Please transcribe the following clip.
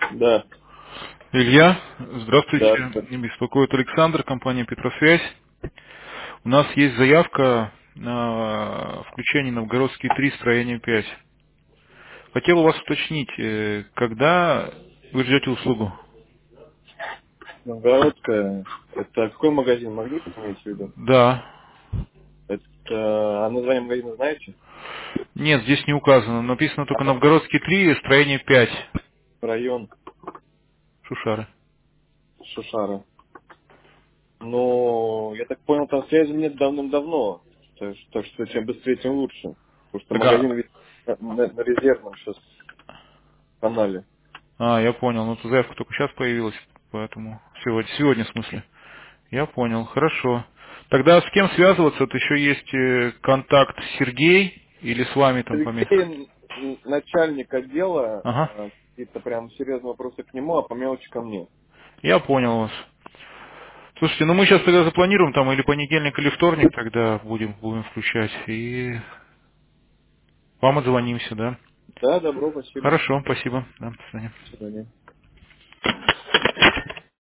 Да, Илья, да, здравствуйте. да. Меня беспокоит Александр, компания Петросвязь. У нас есть заявка на включение Новгородский 3, строение 5. Хотел у вас уточнить, когда вы ждете услугу? Новгородская. Это какой магазин? Магнит имеете в виду? Да. Это... А название магазина знаете? Нет, здесь не указано. Написано только А, Новгородский 3, строение 5. район Шушары. Шушара. Но, я так понял, там связи нет давным-давно. Так что чем быстрее, тем лучше. Потому что Так, магазин ведь на резервном сейчас канале. я понял. Ну, тут заявка только сейчас появилась, поэтому сегодня в смысле. Я понял, хорошо. Тогда с кем связываться? Вот еще есть контакт Сергей или с вами там Сергей, начальник отдела, Ага, какие-то прям серьезные вопросы к нему, а по мелочи ко мне. я понял вас. Слушайте, ну мы сейчас тогда запланируем там или понедельник, или вторник, тогда будем включать, и вам отзвонимся, да? Да, добро, спасибо. Хорошо, спасибо. Да, до свидания. До свидания.